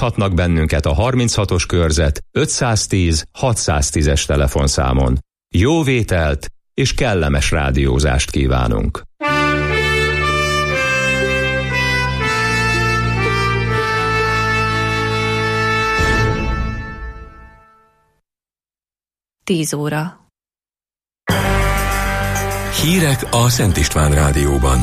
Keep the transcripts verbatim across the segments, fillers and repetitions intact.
Hívhatnak bennünket a harminchatos körzet ötszáztíz hatszáztízes telefonszámon. Jó vételt és kellemes rádiózást kívánunk! Tíz óra. Hírek a Szent István Rádióban.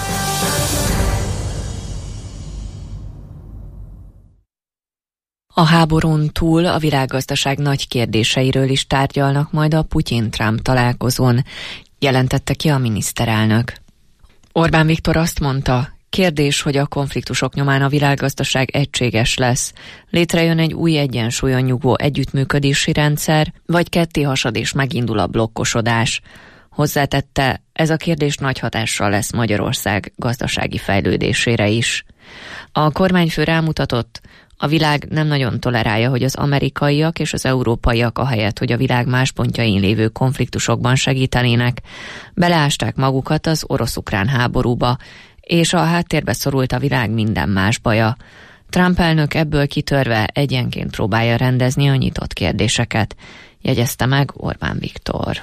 A háborún túl a világgazdaság nagy kérdéseiről is tárgyalnak majd a Putyin-Trump találkozón, jelentette ki a miniszterelnök. Orbán Viktor azt mondta, kérdés, hogy a konfliktusok nyomán a világgazdaság egységes lesz. Létrejön egy új egyensúlyon nyugvó együttműködési rendszer, vagy ketté hasad és megindul a blokkosodás. Hozzátette, ez a kérdés nagy hatással lesz Magyarország gazdasági fejlődésére is. A kormányfő rámutatott, a világ nem nagyon tolerálja, hogy az amerikaiak és az európaiak ahelyett, hogy a világ más pontjain lévő konfliktusokban segítenének, beleásták magukat az orosz-ukrán háborúba, és a háttérbe szorult a világ minden más baja. Trump elnök ebből kitörve egyenként próbálja rendezni a nyitott kérdéseket, jegyezte meg Orbán Viktor.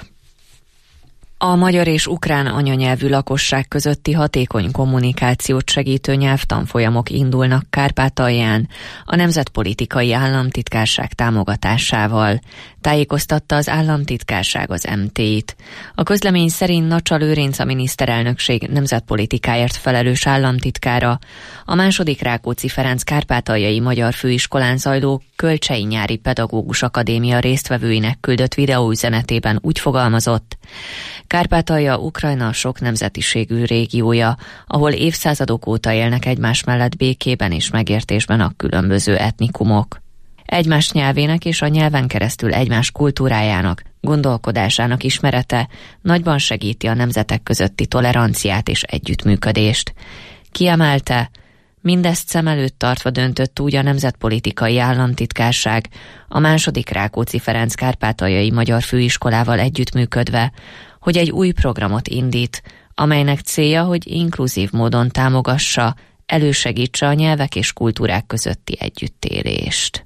A magyar és ukrán anyanyelvű lakosság közötti hatékony kommunikációt segítő nyelvtanfolyamok indulnak Kárpátalján a Nemzetpolitikai Államtitkárság támogatásával, tájékoztatta az államtitkárság az em té í-t. A közlemény szerint Nacsa Lőrinc, a miniszterelnökség nemzetpolitikáért felelős államtitkára a második Rákóczi Ferenc Kárpátaljai Magyar Főiskolán zajló Kölcsei Nyári Pedagógus Akadémia résztvevőinek küldött videóüzenetében úgy fogalmazott: Kárpátalja Ukrajna sok nemzetiségű régiója, ahol évszázadok óta élnek egymás mellett békében és megértésben a különböző etnikumok. Egymás nyelvének és a nyelven keresztül egymás kultúrájának, gondolkodásának ismerete nagyban segíti a nemzetek közötti toleranciát és együttműködést. Kiemelte, mindezt szem előtt tartva döntött úgy a Nemzetpolitikai Államtitkárság a második Rákóczi Ferenc Kárpátaljai Magyar Főiskolával együttműködve, hogy egy új programot indít, amelynek célja, hogy inkluzív módon támogassa, elősegítse a nyelvek és kultúrák közötti együttélést.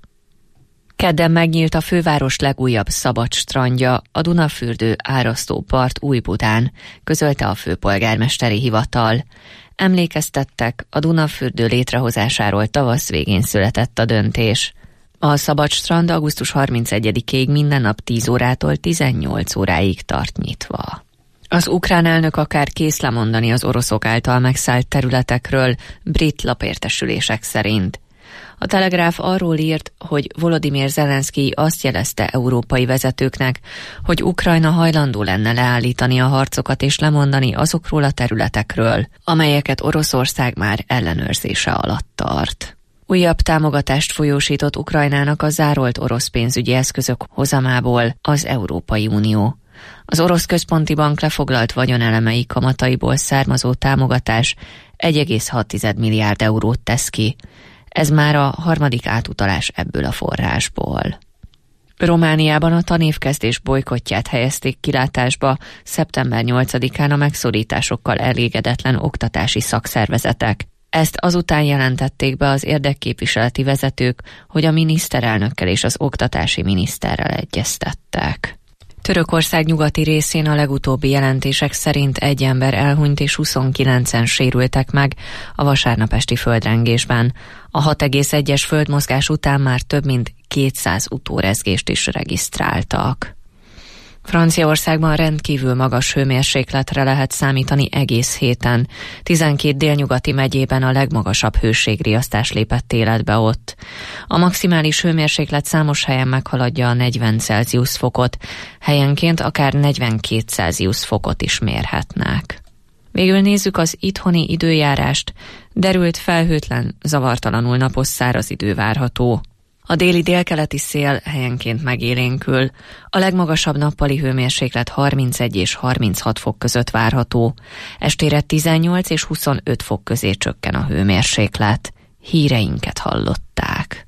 Kedden megnyílt a főváros legújabb szabad strandja, a Dunafürdő árasztó part Újbudán, közölte a főpolgármesteri hivatal. Emlékeztettek, a Dunafürdő létrehozásáról tavasz végén született a döntés. A szabad strand augusztus harmincegyedikéig minden nap tíz órától tizennyolc óráig tart nyitva. Az ukrán elnök akár kész lemondani az oroszok által megszállt területekről, brit lapértesülések szerint. A Telegráf arról írt, hogy Volodymyr Zelenszkij azt jelezte európai vezetőknek, hogy Ukrajna hajlandó lenne leállítani a harcokat és lemondani azokról a területekről, amelyeket Oroszország már ellenőrzése alatt tart. Újabb támogatást folyósított Ukrajnának a zárolt orosz pénzügyi eszközök hozamából az Európai Unió. Az orosz központi bank lefoglalt vagyonelemei kamataiból származó támogatás egy egész hat milliárd eurót tesz ki. Ez már a harmadik átutalás ebből a forrásból. Romániában a tanévkezdés bojkottját helyezték kilátásba szeptember nyolcadikán a megszorításokkal elégedetlen oktatási szakszervezetek. Ezt azután jelentették be az érdekképviseleti vezetők, hogy a miniszterelnökkel és az oktatási miniszterrel egyeztettek. Törökország nyugati részén a legutóbbi jelentések szerint egy ember elhunyt és huszonkilencen sérültek meg a vasárnap esti földrengésben. A hat egész egyes földmozgás után már több mint kétszáz utórezgést is regisztráltak. Franciaországban rendkívül magas hőmérsékletre lehet számítani egész héten. tizenkét délnyugati megyében a legmagasabb hőségriasztás lépett életbe ott. A maximális hőmérséklet számos helyen meghaladja a negyven Celsius fokot, helyenként akár negyvenkét Celsius fokot is mérhetnek. Végül nézzük az itthoni időjárást. Derült, felhőtlen, zavartalanul napos száraz idő várható. A déli délkeleti szél helyenként megélénkül. A legmagasabb nappali hőmérséklet harmincegy és harminchat fok között várható. Estére tizennyolc és huszonöt fok közé csökken a hőmérséklet. Híreinket hallották.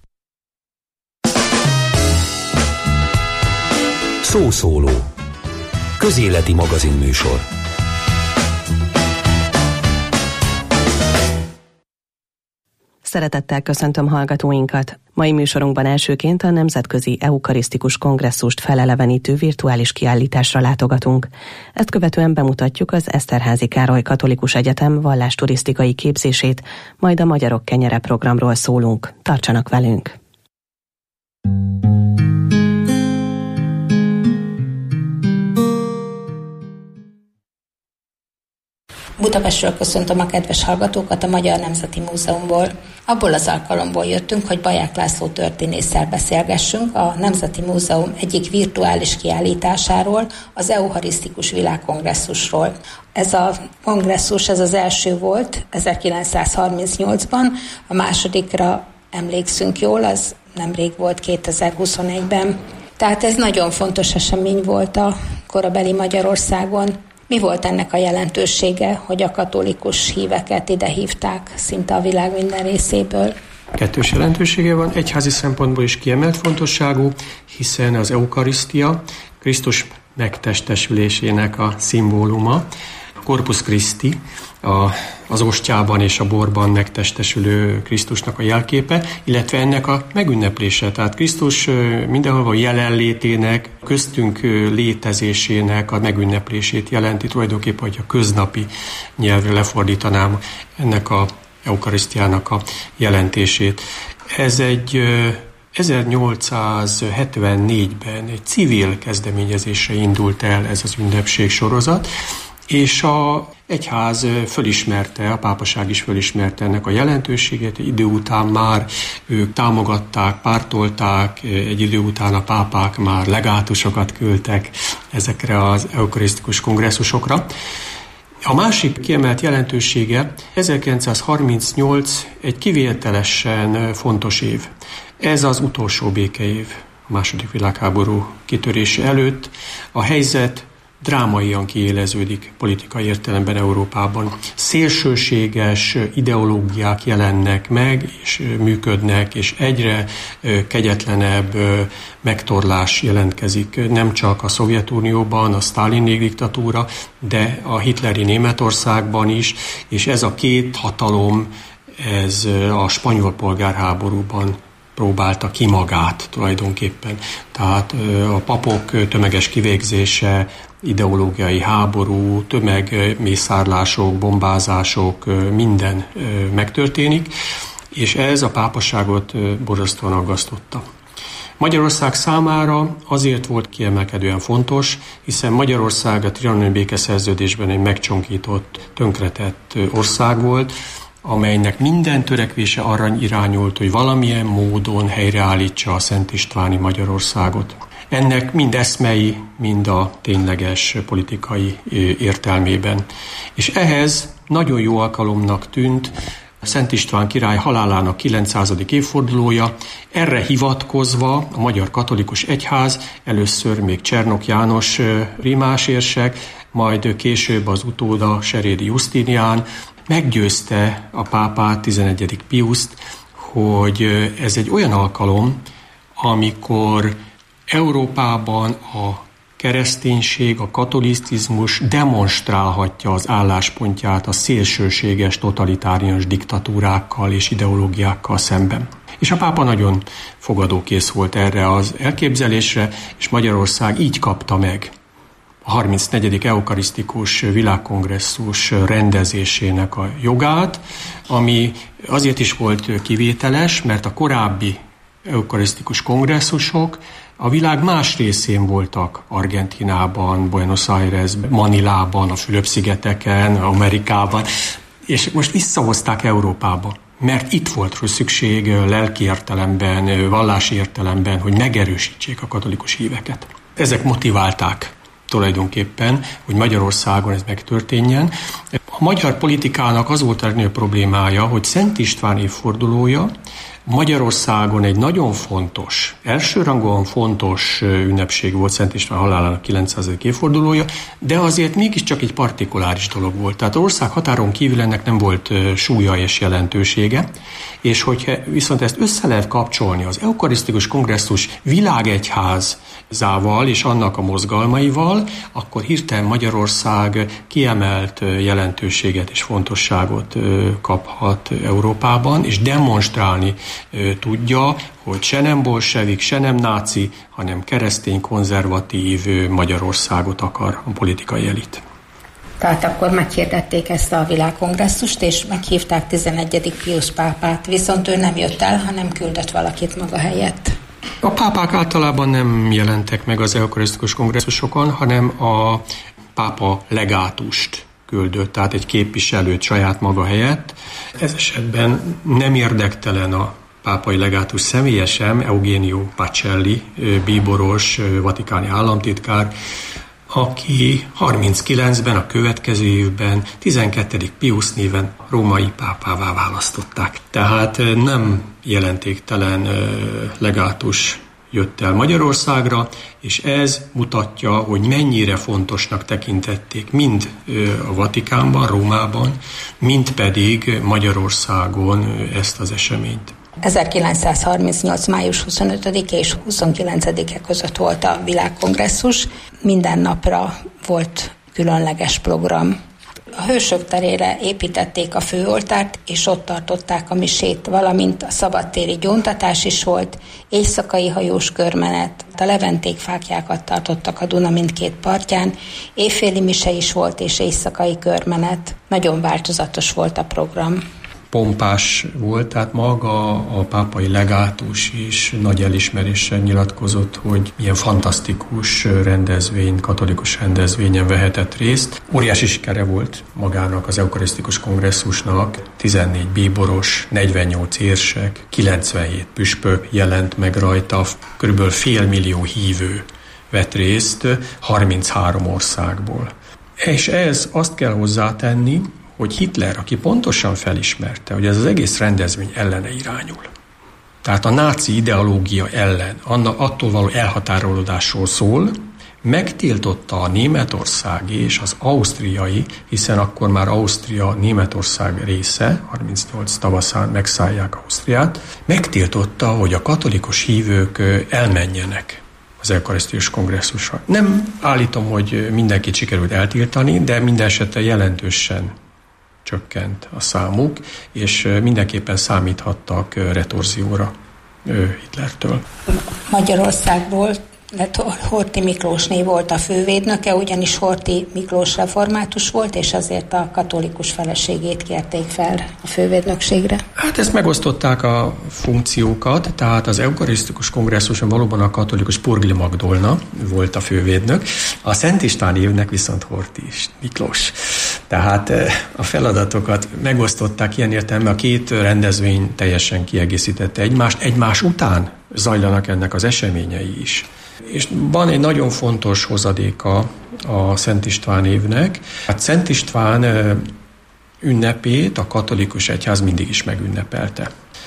Szószóló. Közéleti magazinműsor. Szeretettel köszöntöm hallgatóinkat. Mai műsorunkban elsőként a Nemzetközi Eukarisztikus Kongresszust felelevenítő virtuális kiállításra látogatunk. Ezt követően bemutatjuk az Eszterházy Károly Katolikus Egyetem vallásturisztikai képzését, majd a Magyarok Kenyere programról szólunk. Tartsanak velünk! Budapestről köszöntöm a kedves hallgatókat a Magyar Nemzeti Múzeumból. Abból az alkalomból jöttünk, hogy Baják László történésszel beszélgessünk a Nemzeti Múzeum egyik virtuális kiállításáról, az Eucharisztikus Világkongresszusról. Ez a kongresszus, ez az első volt ezerkilencszázharmincnyolcban, a másodikra emlékszünk jól, az nemrég volt kétezer-huszonegyben. Tehát ez nagyon fontos esemény volt a korabeli Magyarországon. Mi volt ennek a jelentősége, hogy a katolikus híveket ide hívták szinte a világ minden részéből? Kettős jelentősége van, egyházi szempontból is kiemelt fontosságú, hiszen az eukarisztia Krisztus megtestesülésének a szimbóluma, a Corpus Christi, a, az ostyában és a borban megtestesülő Krisztusnak a jelképe, illetve ennek a megünneplése. Tehát Krisztus mindenhol jelenlétének, köztünk létezésének a megünneplését jelenti, tulajdonképpen, hogy a köznapi nyelvre lefordítanám ennek a eukarisztiának a jelentését. Ez egy ezernyolcszázhetvennégyben egy civil kezdeményezésre indult el ez az ünnepség sorozat, és a egyház fölismerte, a pápaság is fölismerte ennek a jelentőségét, egy idő után már ők támogatták, pártolták, egy idő után a pápák már legátusokat küldtek ezekre az eukarisztikus kongresszusokra. A másik kiemelt jelentősége ezerkilencszázharmincnyolc egy kivételesen fontos év. Ez az utolsó békeév, a második világháború kitörése előtt. A helyzet drámaian kiéleződik politikai értelemben Európában. Szélsőséges ideológiák jelennek meg, és működnek, és egyre kegyetlenebb megtorlás jelentkezik. Nem csak a Szovjetunióban, a Sztálinék diktatúra, de a hitleri Németországban is, és ez a két hatalom, ez a spanyol polgárháborúban próbálta ki magát tulajdonképpen. Tehát a papok tömeges kivégzése, ideológiai háború, tömegmészárlások, bombázások, minden megtörténik, és ez a pápaságot borzasztóan aggasztotta. Magyarország számára azért volt kiemelkedően fontos, hiszen Magyarország a trianoni békeszerződésben egy megcsonkított, tönkretett ország volt, amelynek minden törekvése arra irányult, hogy valamilyen módon helyreállítsa a Szent Istváni Magyarországot. Ennek mind eszmei, mind a tényleges politikai értelmében. És ehhez nagyon jó alkalomnak tűnt Szent István király halálának kilencszázadik évfordulója. Erre hivatkozva a Magyar Katolikus Egyház, először még Csernok János rímásérsek, majd később az utóda Serédi Justinián meggyőzte a pápát, tizenegyedik Piuszt, hogy ez egy olyan alkalom, amikor Európában a kereszténység, a katolicizmus demonstrálhatja az álláspontját a szélsőséges, totalitárius diktatúrákkal és ideológiákkal szemben. És a pápa nagyon fogadókész volt erre az elképzelésre, és Magyarország így kapta meg a harmincnegyedik eukarisztikus világkongresszus rendezésének a jogát, ami azért is volt kivételes, mert a korábbi eukarisztikus kongresszusok a világ más részén voltak, Argentinában, Buenos Airesben, Manilában, a Fülöp-szigeteken, Amerikában, és most visszahozták Európába, mert itt volt szükség lelki értelemben, vallási értelemben, hogy megerősítsék a katolikus híveket. Ezek motiválták tulajdonképpen, hogy Magyarországon ez megtörténjen. A magyar politikának az volt a legnagyobb problémája, hogy Szent István évfordulója Magyarországon egy nagyon fontos, elsőrangúan fontos ünnepség volt Szent István halálának kilencszázadik évfordulója, de azért mégiscsak egy partikuláris dolog volt. Tehát ország határon kívül ennek nem volt súlya és jelentősége, és hogyha viszont ezt össze lehet kapcsolni az eukarisztikus kongresszus világegyházával és annak a mozgalmaival, akkor hirtelen Magyarország kiemelt jelentőséget és fontosságot kaphat Európában, és demonstrálni tudja, hogy se nem bolsevik, se nem náci, hanem keresztény, konzervatív Magyarországot akar a politikai elit. Tehát akkor meghirdették ezt a világkongresszust, és meghívták tizenegyedik Piusz pápát, viszont ő nem jött el, hanem küldött valakit maga helyett. A pápák általában nem jelentek meg az eukarisztikus kongresszusokon, hanem a pápa legátust küldött, tehát egy képviselőt saját maga helyett. Ez esetben nem érdektelen a pápai legátus személyesen, Eugenio Pacelli, bíboros, vatikáni államtitkár, aki harminckilencben, a következő évben tizenkettedik Piusz néven római pápává választották. Tehát nem jelentéktelen legátus jött el Magyarországra, és ez mutatja, hogy mennyire fontosnak tekintették mind a Vatikánban, Rómában, mind pedig Magyarországon ezt az eseményt. ezerkilencszázharmincnyolc. május huszonötödike és huszonkilencedike között volt a világkongresszus. Minden napra volt különleges program. A Hősök terére építették a főoltárt, és ott tartották a misét, valamint a szabadtéri gyóntatás is volt, éjszakai hajós körmenet, a leventék fáklyákat tartottak a Duna mindkét partján, éjféli mise is volt, és éjszakai körmenet. Nagyon változatos volt a program. Pompás volt, tehát maga a pápai legátus is nagy elismeréssel nyilatkozott, hogy milyen fantasztikus rendezvény, katolikus rendezvényen vehetett részt. Óriási sikere volt magának az eukarisztikus kongresszusnak, tizennégy bíboros, negyvennyolc érsek, kilencvenhét püspök jelent meg rajta, körülbelül fél millió hívő vett részt harminchárom országból. És ez azt kell hozzátenni, hogy Hitler, aki pontosan felismerte, hogy ez az egész rendezvény ellene irányul. Tehát a náci ideológia ellen, attól való elhatárolódásról szól, megtiltotta a németországi és az ausztriai, hiszen akkor már Ausztria Németország része, harmincnyolc tavaszán megszállják Ausztriát, megtiltotta, hogy a katolikus hívők elmenjenek az eukarisztikus kongresszusra. Nem állítom, hogy mindenkit sikerült eltiltani, de minden esetre jelentősen csökkent a számuk, és mindenképpen számíthattak retorzióra Hitlertől. Magyarországból lett Horthy Miklósné volt a fővédnöke, ugyanis Horthy Miklós református volt, és azért a katolikus feleségét kérték fel a fővédnökségre. Hát ezt megosztották a funkciókat, tehát az eukarisztikus kongresszuson valóban a katolikus Purgli Magdolna volt a fővédnök, a Szent István évnek viszont Horthy Miklós. Tehát a feladatokat megosztották ilyen értelemben, a két rendezvény teljesen kiegészítette egymást, egymás után zajlanak ennek az eseményei is. És van egy nagyon fontos hozadéka a Szent István évnek. Hát Szent István ünnepét a katolikus egyház mindig is megünnepelte.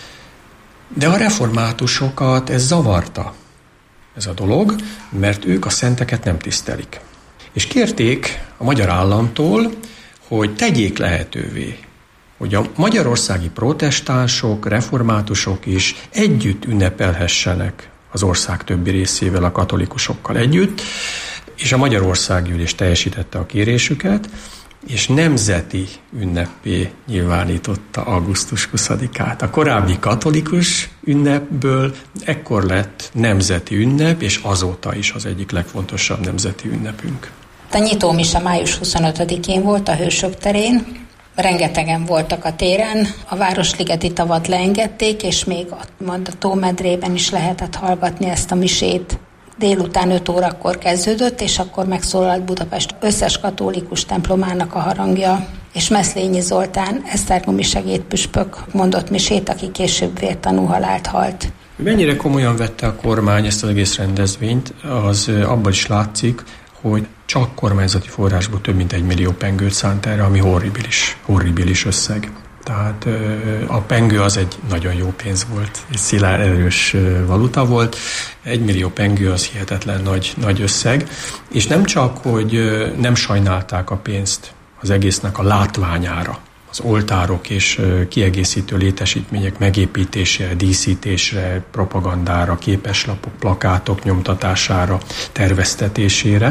De a reformátusokat ez zavarta, ez a dolog, mert ők a szenteket nem tisztelik. És kérték a magyar államtól, hogy tegyék lehetővé, hogy a magyarországi protestánsok, reformátusok is együtt ünnepelhessenek az ország többi részével, a katolikusokkal együtt, és a Magyarországgyűlés teljesítette a kérésüket, és nemzeti ünnepé nyilvánította augusztus huszadikát. A korábbi katolikus ünnepből ekkor lett nemzeti ünnep, és azóta is az egyik legfontosabb nemzeti ünnepünk. A nyitómise május huszonötödikén volt a Hősök terén, rengetegen voltak a téren, a Városligeti tavat leengedték, és még a, a tómedrében is lehetett hallgatni ezt a misét. Délután öt órakor kezdődött, és akkor megszólalt Budapest összes katolikus templomának a harangja, és Meszlényi Zoltán, esztergomi segédpüspök mondott misét, aki később vértanú halált halt. Mennyire komolyan vette a kormány ezt az egész rendezvényt, az abban is látszik, hogy csak kormányzati forrásból több mint egy millió pengőt szánt erre, ami horribilis, horribilis összeg. Tehát a pengő az egy nagyon jó pénz volt, egy szilárd, erős valuta volt. Egy millió pengő az hihetetlen nagy, nagy összeg, és nem csak, hogy nem sajnálták a pénzt az egésznek a látványára, az oltárok és kiegészítő létesítmények megépítésére, díszítésre, propagandára, képeslapok, plakátok nyomtatására, terveztetésére,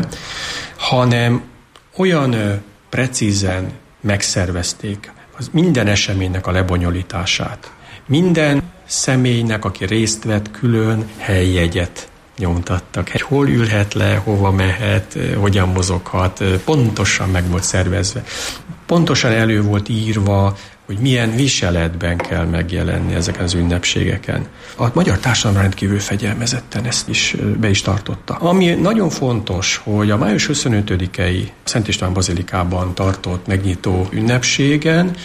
hanem olyan precízen megszervezték az minden eseménynek a lebonyolítását. Minden személynek, aki részt vett, külön helyjegyet nyomtattak. Hol ülhet le, hova mehet, hogyan mozoghat, pontosan meg volt szervezve. Pontosan elő volt írva, hogy milyen viseletben kell megjelenni ezeken az ünnepségeken. A magyar társadalom rendkívül fegyelmezetten ezt is be is tartotta. Ami nagyon fontos, hogy a május huszonötödikei Szent István bazilikában tartott megnyitó ünnepségen,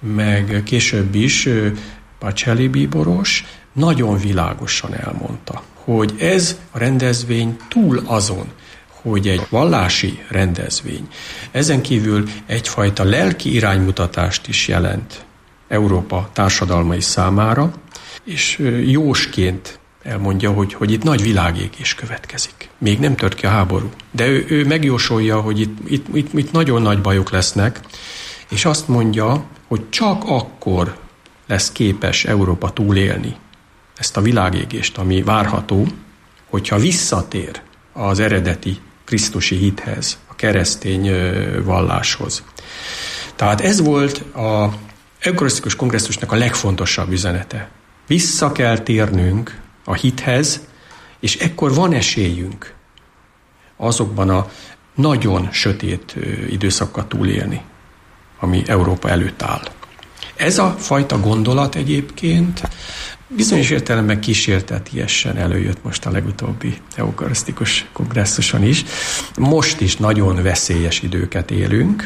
meg később is Pacelli bíboros nagyon világosan elmondta, hogy ez a rendezvény túl azon, hogy egy vallási rendezvény, ezen kívül egyfajta lelki iránymutatást is jelent Európa társadalmai számára, és jósként elmondja, hogy, hogy itt nagy világégés következik. Még nem tört ki a háború, de ő, ő megjósolja, hogy itt, itt, itt, itt nagyon nagy bajok lesznek, és azt mondja, hogy csak akkor lesz képes Európa túlélni ezt a világégést, ami várható, hogyha visszatér az eredeti krisztusi hithez, a keresztény valláshoz. Tehát ez volt az eukarisztikus kongresszusnak a legfontosabb üzenete. Vissza kell térnünk a hithez, és ekkor van esélyünk azokban a nagyon sötét időszakkal túlélni, ami Európa előtt áll. Ez a fajta gondolat egyébként bizonyos értelemben kísértetiesen előjött most a legutóbbi eukarisztikus kongresszuson is. Most is nagyon veszélyes időket élünk.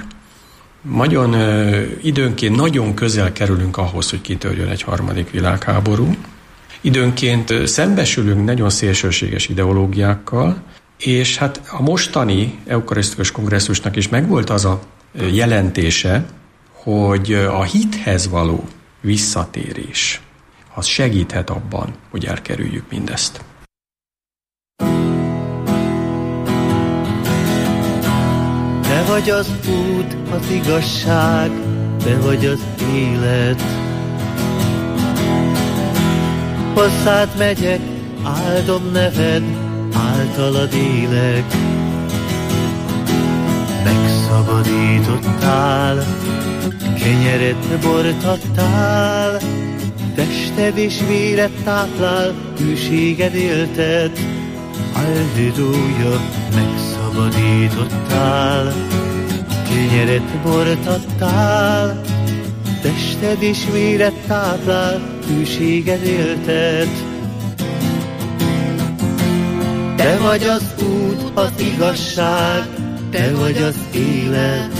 Nagyon, időnként nagyon közel kerülünk ahhoz, hogy kitörjön egy harmadik világháború. Időnként szembesülünk nagyon szélsőséges ideológiákkal, és hát a mostani eukarisztikus kongresszusnak is megvolt az a jelentése, hogy a hithez való visszatérés az segíthet abban, hogy elkerüljük mindezt. Te vagy az út, az igazság, te vagy az élet. Hozzád megyek, áldom neved, általad élek. Megszabadítottál, kenyered bort adtál, tested és véred táplál, hűséged élted. Halleluja, megszabadítottál, kenyered bort adtál, tested és véred táplál, hűséged élted. Te vagy az út, az igazság, te vagy az élet.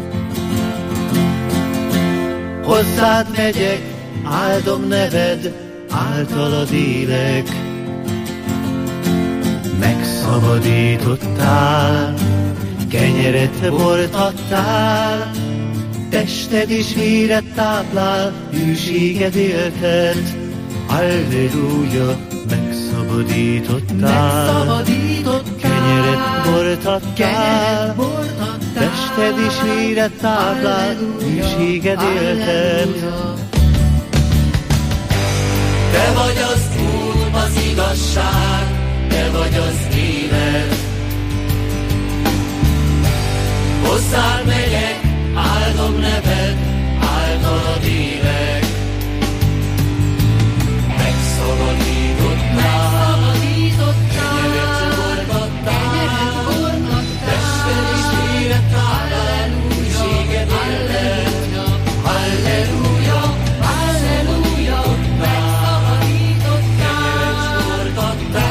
Hozzád megyek, áldom neved, általad élek. Megszabadítottál, kenyered bort adtál, tested és véred táplál, hűséged élted. Halleluja, megszabadítottál, megszabadítottál, kenyered bort adtál, tested és véred táplál, hűséged élted. Te vagy az út, az igazság, te vagy az élet. Hozzád megyek, áldom neved, általad élek. Megszabadítottál, kenyered bort adtál, tested és véred táplál, hűséged élted. Halleluja, halleluja, megszabadítottál, kenyered bort adtál,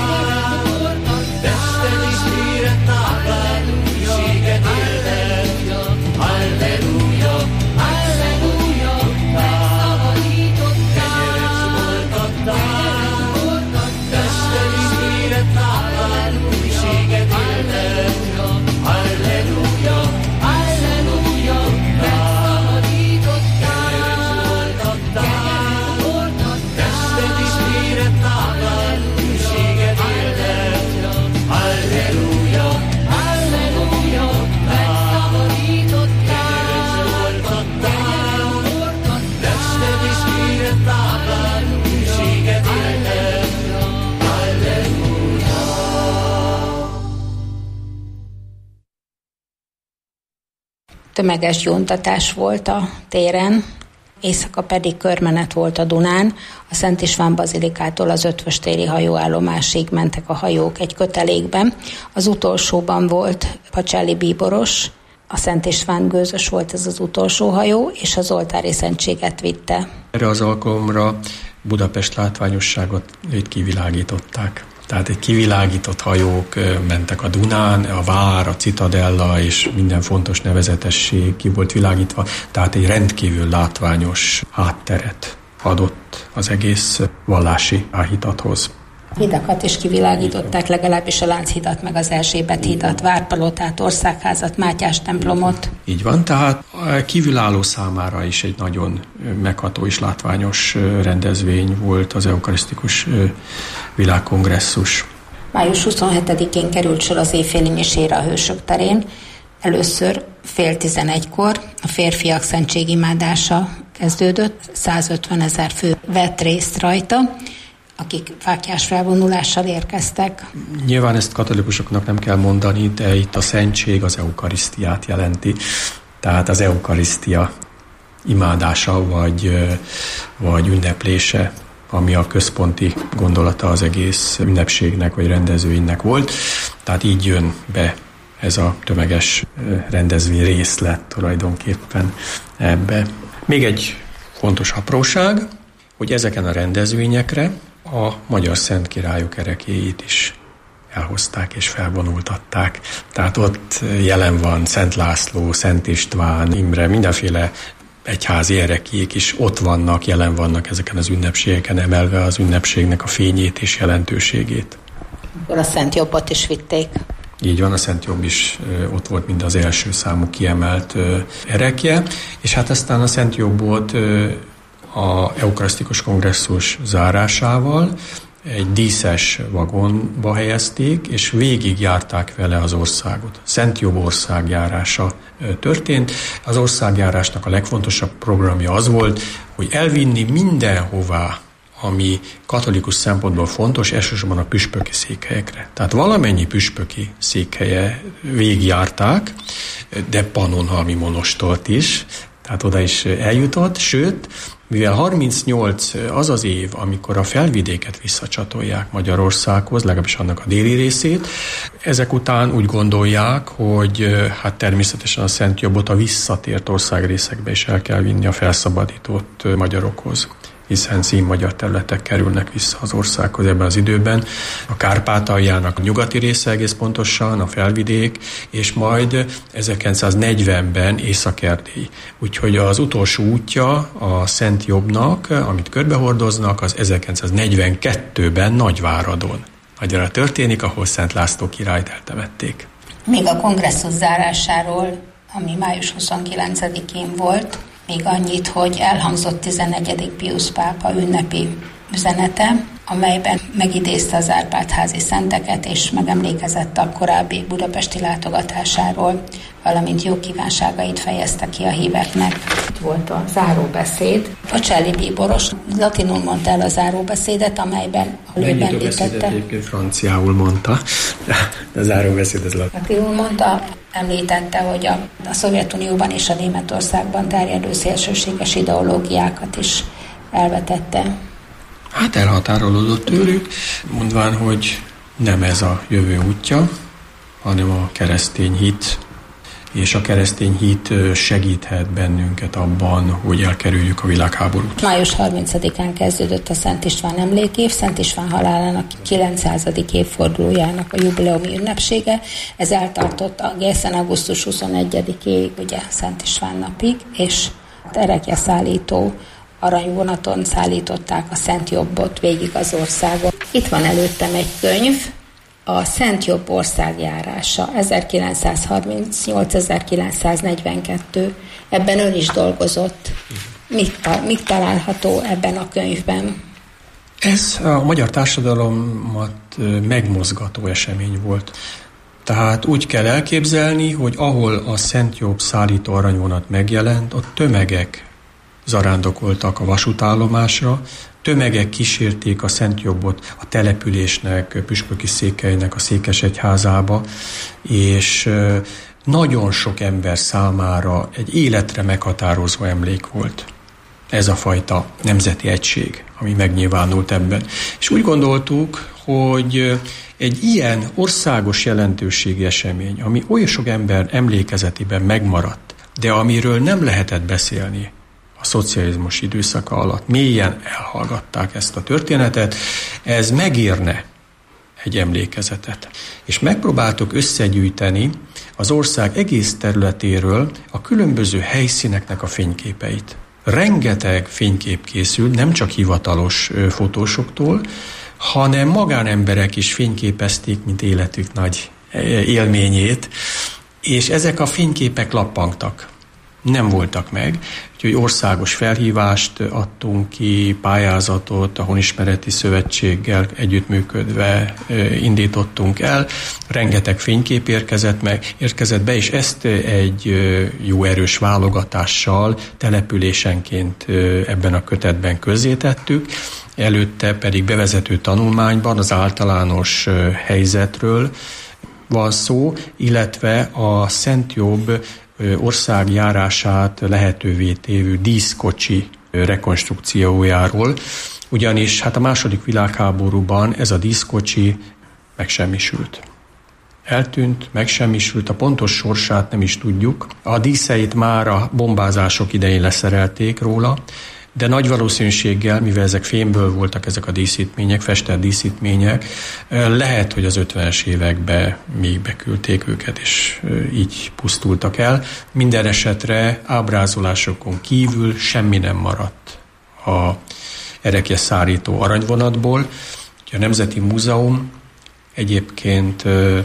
tömeges gyóntatás volt a téren, éjszaka pedig körmenet volt a Dunán. A Szent István bazilikától az Ötvöstéri hajóállomásig mentek a hajók egy kötelékben. Az utolsóban volt Pacsáli bíboros, a Szent István gőzös volt ez az utolsó hajó, és az oltári szentséget vitte. Erre az alkalomra Budapest látványosságot itt kivilágították. Tehát egy kivilágított hajók mentek a Dunán, a vár, a citadella és minden fontos nevezetesség ki volt világítva. Tehát egy rendkívül látványos hátteret adott az egész vallási áhítathoz. Hidakat is kivilágították, legalábbis a Lánchidat, meg az Erzsébet hidat, Várpalotát, Országházat, Mátyás templomot. Így van, tehát kívülálló számára is egy nagyon megható és látványos rendezvény volt az eukarisztikus világkongresszus. május huszonhetedikén került sor az éjféli misére a Hősök terén. Először fél tizenegykor a férfiak szentségimádása kezdődött, százötven ezer fő vett részt rajta, akik fáklyás felvonulással érkeztek. Nyilván ezt katolikusoknak nem kell mondani, de itt a szentség az eukarisztiát jelenti. Tehát az eukarisztia imádása vagy, vagy ünneplése, ami a központi gondolata az egész ünnepségnek vagy rendezvénynek volt. Tehát így jön be ez a tömeges rendezvény részlet tulajdonképpen ebbe. Még egy fontos apróság, hogy ezeken a rendezvényekre a magyar szent királyok ereklyéit is elhozták és felvonultatták. Tehát ott jelen van Szent László, Szent István, Imre, mindenféle egyházi ereklyék is ott vannak, jelen vannak ezeken az ünnepségeken, emelve az ünnepségnek a fényét és jelentőségét. Akkor a Szent Jobbot is vitték. Így van, a Szent Jobb is ott volt, mind az első számú kiemelt erekje, és hát aztán a Szent Jobbot a eukarisztikus kongresszus zárásával egy díszes vagonba helyezték, és végigjárták vele az országot. Szent Jobb országjárása történt. Az országjárásnak a legfontosabb programja az volt, hogy elvinni mindenhová, ami katolikus szempontból fontos, elsősorban a püspöki székhelyekre. Tehát valamennyi püspöki székhelye végigjárták, de Pannonhalmi monostolt is, tehát oda is eljutott, sőt, mivel harmincnyolc az az év, amikor a felvidéket visszacsatolják Magyarországhoz, legalábbis annak a déli részét, ezek után úgy gondolják, hogy hát természetesen a Szent Jobbot a visszatért országrészekbe is el kell vinni a felszabadított magyarokhoz, hiszen színmagyar területek kerülnek vissza az országhoz ebben az időben. A Kárpátaljának a nyugati része egész pontosan, a felvidék, és majd ezerkilencszáznegyvenben Észak-Erdély. Úgyhogy az utolsó útja a Szent Jobbnak, amit körbehordoznak, az ezerkilencszáznegyvenkettőben Nagyváradon. Magyarra történik, ahol Szent László királyt eltemették. Még a kongresszus zárásáról, ami május huszonkilencedikén volt, még annyit, hogy elhangzott tizennegyedik Piusz pápa ünnepi üzenete, amelyben megidézte az Árpád-házi szenteket, és megemlékezett a korábbi budapesti látogatásáról, valamint jó kívánságait fejezte ki a híveknek. Itt volt a záróbeszéd. Pacsáli bíboros latinul mondta el a záróbeszédet, amelyben a lőbendítette. Egyébként franciául mondta, de a záróbeszéd az latinul mondta. Említette, hogy a, a Szovjetunióban és a Németországban terjedő szélsőséges ideológiákat is elvetette. Hát elhatárolódott tőlük, mondván, hogy nem ez a jövő útja, hanem a keresztény hit, és a keresztény hit segíthet bennünket abban, hogy elkerüljük a világháborút. május harmincadikán kezdődött a Szent István emlékév, Szent István halálának kilencszázadik évfordulójának a jubileumi ünnepsége. Ez eltartott egészen augusztus huszonegyedikéig, ugye Szent István napig, és erekje szállító aranyvonaton szállították a Szent Jobbot végig az országon. Itt van előttem egy könyv, a Szent Jobb országjárása, ezerkilencszázharmincnyolc ezerkilencszáznegyvenkettő. Ebben ön is dolgozott. Mit, mit található ebben a könyvben? Ez a magyar társadalomat megmozgató esemény volt. Tehát úgy kell elképzelni, hogy ahol a Szent Jobb szállító aranyvonat megjelent, ott tömegek zarándokoltak a vasútállomásra, tömegek kísérték a Szent Jobbot a településnek, püspöki székhelynek a székesegyházába, és nagyon sok ember számára egy életre meghatározó emlék volt. Ez a fajta nemzeti egység, ami megnyilvánult ebben. És úgy gondoltuk, hogy egy ilyen országos jelentőségi esemény, ami olyan sok ember emlékezetében megmaradt, de amiről nem lehetett beszélni a szocializmus időszaka alatt, mélyen elhallgatták ezt a történetet, ez megérne egy emlékezetet. És megpróbáltuk összegyűjteni az ország egész területéről a különböző helyszíneknek a fényképeit. Rengeteg fénykép készült, nem csak hivatalos fotósoktól, hanem magánemberek is fényképezték, mint életük nagy élményét, és ezek a fényképek lappangtak. Nem voltak meg, úgyhogy országos felhívást adtunk ki, pályázatot a Honismereti Szövetséggel együttműködve indítottunk el. Rengeteg fénykép érkezett, meg, érkezett be, és ezt egy jó erős válogatással településenként ebben a kötetben közzétettük. Előtte pedig bevezető tanulmányban az általános helyzetről van szó, illetve a Szent Jobb ország járását lehetővé tévő díszkocsi rekonstrukciójáról, ugyanis hát a második világháborúban ez a díszkocsi megsemmisült. Eltűnt, megsemmisült, a pontos sorsát nem is tudjuk. A díszeit már a bombázások idején leszerelték róla, de nagy valószínűséggel, mivel ezek fémből voltak ezek a díszítmények, festett díszítmények, lehet, hogy az ötvenes években még beküldték őket, és így pusztultak el. Minden esetre ábrázolásokon kívül semmi nem maradt a ereklyeszárító aranyvonatból. A Nemzeti Múzeum egyébként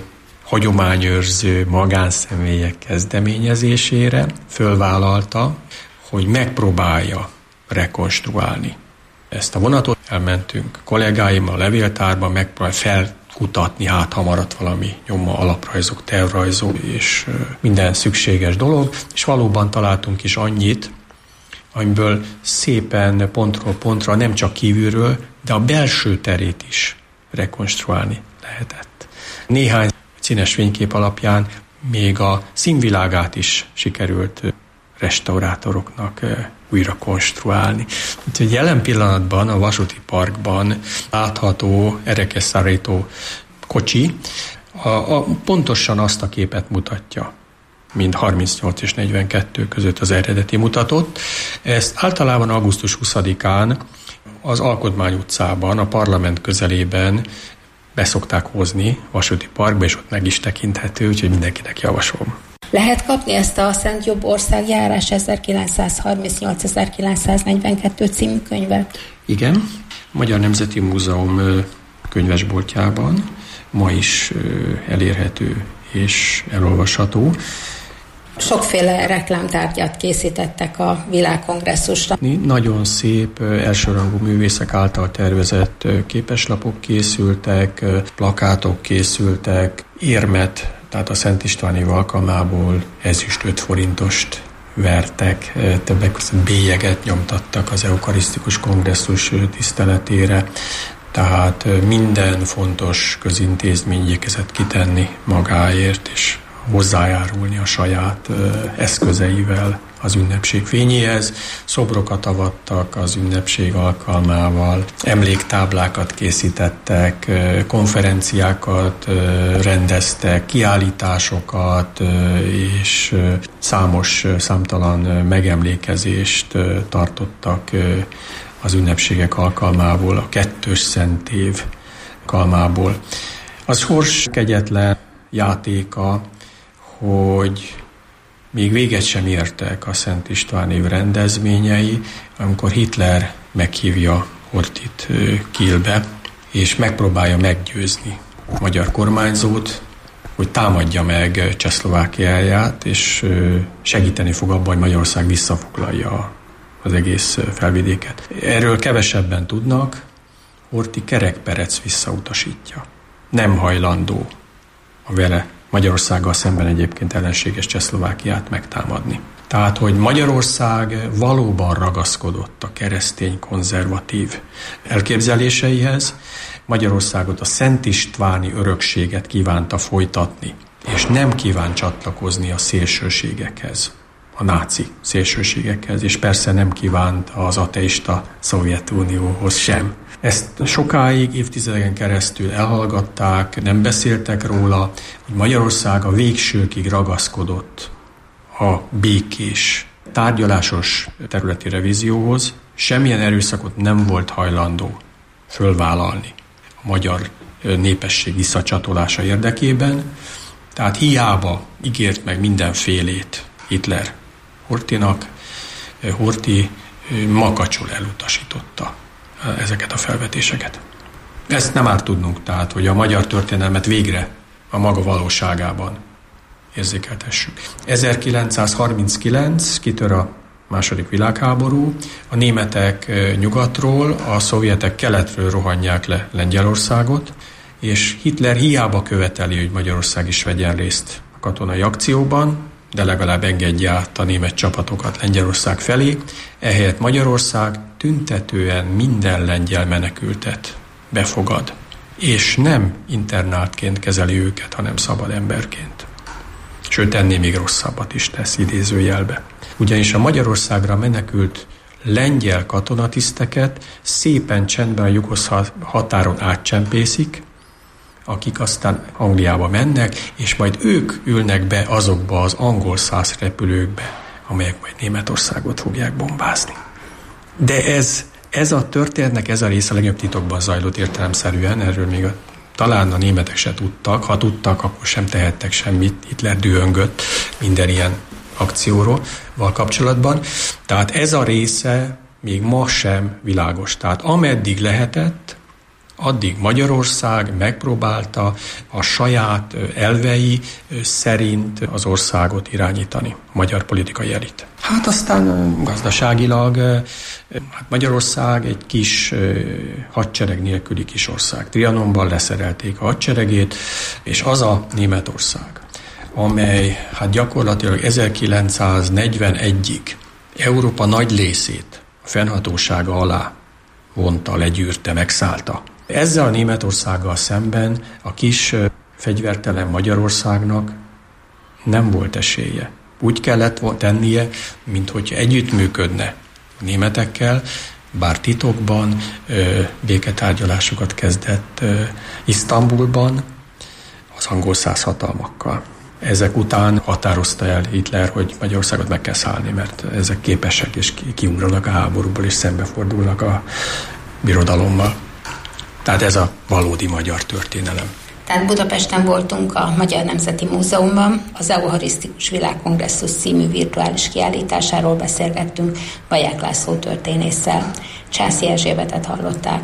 hagyományőrző magánszemélyek kezdeményezésére fölvállalta, hogy megpróbálja rekonstruálni ezt a vonatot. Elmentünk kollégáimmal a levéltárba, megpróbálj felkutatni, hát ha maradt valami nyoma, alaprajzok, tervrajzok és minden szükséges dolog, és valóban találtunk is annyit, amiből szépen pontról pontra, nem csak kívülről, de a belső terét is rekonstruálni lehetett. Néhány színes fénykép alapján még a színvilágát is sikerült restaurátoroknak újra konstruálni. Úgyhogy jelen pillanatban a Vasúti Parkban látható ereklyeszárító kocsi a, a, pontosan azt a képet mutatja, mint harmincnyolc és negyvenkettő között az eredeti mutatott. Ezt általában augusztus huszadikán az Alkotmány utcában, a parlament közelében beszokták hozni Vasúti Parkba, és ott meg is tekinthető, úgyhogy mindenkinek javaslom. Lehet kapni ezt a Szent Jobb országjárás ezerkilencszázharmincnyolc ezerkilencszáznegyvenkettő című könyvet? Igen, a Magyar Nemzeti Múzeum könyvesboltjában ma is elérhető és elolvasható. Sokféle reklámtárgyat készítettek a világkongresszusra. Nagyon szép, elsőrangú művészek által tervezett képeslapok készültek, plakátok készültek, érmet, tehát a Szent István év alkalmából ezüst öt forintost vertek, többek között bélyeget nyomtattak az eukarisztikus kongresszus tiszteletére, tehát minden fontos közintézmény igyekezett kitenni magáért, és hozzájárulni a saját eszközeivel az ünnepség fényéhez. Szobrokat avattak az ünnepség alkalmával, emléktáblákat készítettek, konferenciákat rendeztek, kiállításokat, és számos, számtalan megemlékezést tartottak az ünnepségek alkalmából, a kettős szentév alkalmából. A sors kegyetlen játéka, hogy még véget sem értek a Szent István év rendezvényei, amikor Hitler meghívja Horthyt Kielbe, és megpróbálja meggyőzni a magyar kormányzót, hogy támadja meg Csehszlovákiáját, és segíteni fog abban, hogy Magyarország visszafoglalja az egész felvidéket. Erről kevesebben tudnak, Horthy kerekperec visszautasítja. Nem hajlandó a vele Magyarországgal szemben egyébként ellenséges Csehszlovákiát megtámadni. Tehát, hogy Magyarország valóban ragaszkodott a keresztény konzervatív elképzeléseihez, Magyarországot a Szent Istváni örökséget kívánta folytatni. és nem kíván csatlakozni a szélsőségekhez, a náci szélsőségekhez, és persze nem kívánt az ateista Szovjetunióhoz sem. Ezt sokáig, évtizedeken keresztül elhallgatták, nem beszéltek róla, hogy Magyarország a végsőkig ragaszkodott a békés, tárgyalásos területi revízióhoz, semmilyen erőszakot nem volt hajlandó fölvállalni a magyar népesség visszacsatolása érdekében, tehát hiába ígért meg mindenfélét Hitler Horthynak, Horthy makacsol elutasította ezeket a felvetéseket. Ezt nem árt tudnunk, tehát, hogy a magyar történelmet végre a maga valóságában érzékeltessük. ezerkilencszázharminckilenc kitör a második világháború, a németek nyugatról, a szovjetek keletről rohanják le Lengyelországot, és Hitler hiába követeli, hogy Magyarország is vegyen részt a katonai akcióban, de legalább engedje át a német csapatokat Lengyelország felé, ehelyett Magyarország tüntetően minden lengyel menekültet befogad, és nem internátként kezeli őket, hanem szabad emberként. Sőt, ennél még rosszabbat is tesz idézőjelbe. Ugyanis a Magyarországra menekült lengyel katonatiszteket szépen csendben a jugoszláv határon átcsempészik, akik aztán Angliába mennek, és majd ők ülnek be azokba az angol száz repülőkbe, amelyek majd Németországot fogják bombázni. De ez, ez a történetnek ez a része a legjobb titokban zajlott értelemszerűen, erről még a, talán a németek se tudtak, ha tudtak, akkor sem tehettek semmit, Hitler dühöngött minden ilyen akcióról kapcsolatban. Tehát ez a része még ma sem világos. Tehát ameddig lehetett, addig Magyarország megpróbálta a saját elvei szerint az országot irányítani, a magyar politikai elit. Hát aztán gazdaságilag hát Magyarország egy kis hadsereg nélküli kis ország. Trianonban leszerelték a hadseregét, és az a Németország, amely hát gyakorlatilag ezerkilencszáznegyvenegyig Európa nagy részét a fennhatósága alá vonta, legyűrte, megszállta. Ezzel a Németországgal szemben a kis fegyvertelen Magyarországnak nem volt esélye. Úgy kellett tennie, mint hogyha együttműködne a németekkel, bár titokban ö, béketárgyalásokat kezdett ö, Isztambulban az angol száz hatalmakkal. Ezek után határozta el Hitler, hogy Magyarországot meg kell szállni, mert ezek képesek és kiugranak a háborúból és szembefordulnak a birodalommal. Tehát ez a valódi magyar történelem. Tehát Budapesten voltunk a Magyar Nemzeti Múzeumban, az Eucharisztikus Világkongresszus című virtuális kiállításáról beszélgettünk Baják László történésszel. Császi Erzsébetet hallották.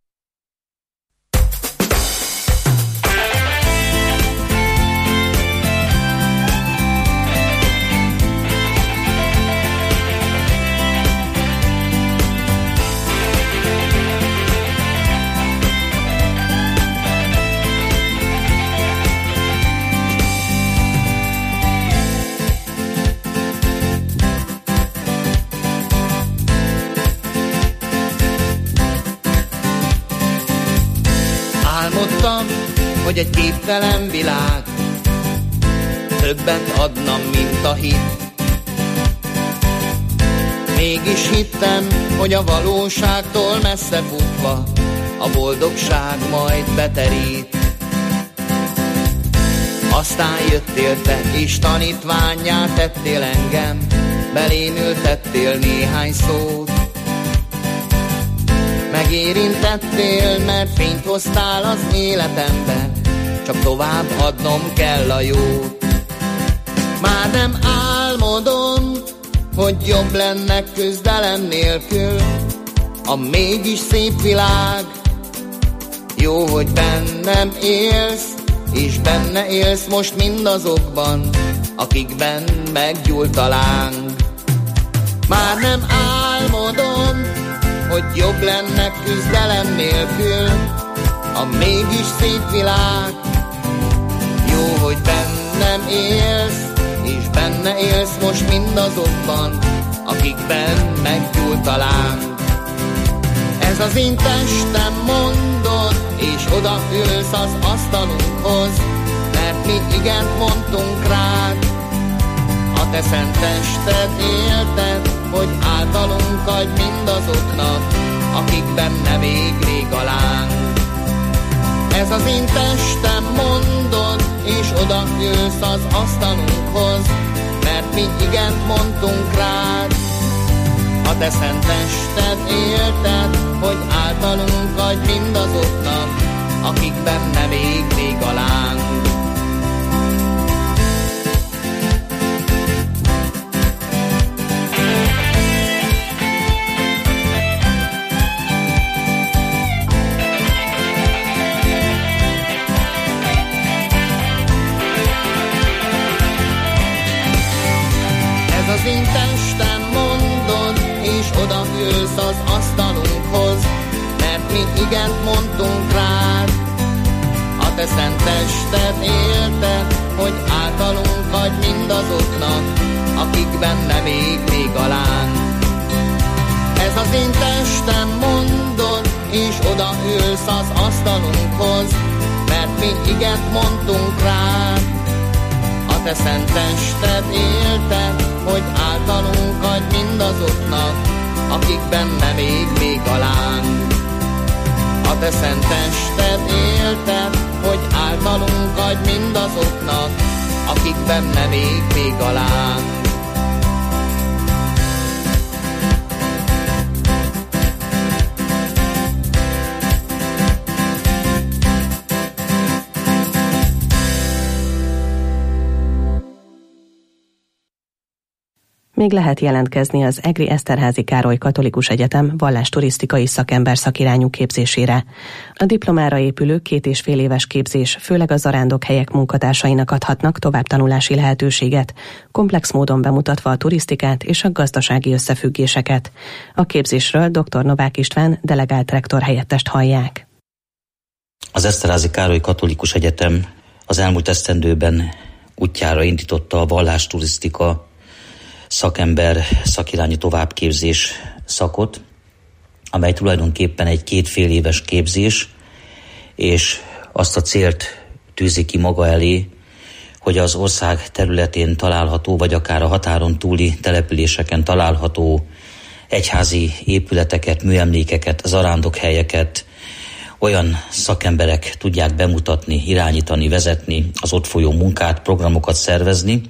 Hogy egy képtelen világ többet adna, mint a hit. Mégis hittem, hogy a valóságtól messze futva a boldogság majd beterít. Aztán jöttél te, és tanítvánnyá tettél engem, belém ültettél néhány szót. Megérintettél, mert fényt hoztál az életembe, csak tovább adnom kell a jót. Már nem álmodom, hogy jobb lenne küzdelem nélkül a mégis szép világ. Jó, hogy bennem élsz, és benne élsz most mindazokban, akikben meggyúlt a láng. Már nem álmodom, hogy jobb lenne küzdelem nélkül a mégis szép világ. Jó, hogy bennem élsz, és benne élsz most mindazokban, akikben meggyúlt a láng. Ez az én testem, mondod, és odaülsz az asztalunkhoz. mert mi igent mondtunk rád. A te szent tested élted, hogy általunk adj mindazoknak, akik benne még a láng. Ez az én testem, mondod, és oda jössz az asztalunkhoz, mert mi igent mondtunk rád. A te szent tested élted, hogy általunk adj mindazoknak, akik benne még a láng. Az én testem, mondod, és oda jössz az asztalunkhoz, mert mi igent mondtunk rád. A te szent tested élted, hogy általunk adj mindazoknak, akik benne még még a láng. Ez az én testem, mondod, és oda jössz az asztalunkhoz, mert mi igent mondtunk rád. A te szent tested élted, hogy általunk adj mindazoknak, akik benne még még a láng. A te szent tested élted, hogy általunk adj mindazoknak, akik benne még még a láng. Még lehet jelentkezni az Egri Eszterházy Károly Katolikus Egyetem vallásturisztikai szakember szakirányú képzésére. A diplomára épülő két és fél éves képzés főleg a zarándokhelyek munkatársainak adhatnak továbbtanulási lehetőséget, komplex módon bemutatva a turisztikát és a gazdasági összefüggéseket. A képzésről dr. Novák István delegált rektor helyettest hallják. Az Eszterházy Károly Katolikus Egyetem az elmúlt esztendőben útjára indította a vallásturisztika szakember szakirányú továbbképzés szakot, amely tulajdonképpen egy kétfél éves képzés, és azt a célt tűzi ki maga elé, hogy az ország területén található, vagy akár a határon túli településeken található egyházi épületeket, műemlékeket, zarándokhelyeket olyan szakemberek tudják bemutatni, irányítani, vezetni, az ott folyó munkát, programokat szervezni,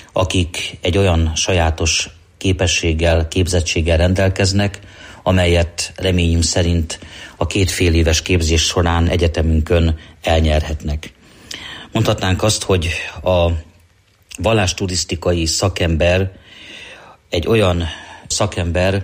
akik egy olyan sajátos képességgel, képzettséggel rendelkeznek, amelyet reményünk szerint a két fél éves képzés során egyetemünkön elnyerhetnek. Mondhatnánk azt, hogy a vallásturisztikai szakember egy olyan szakember,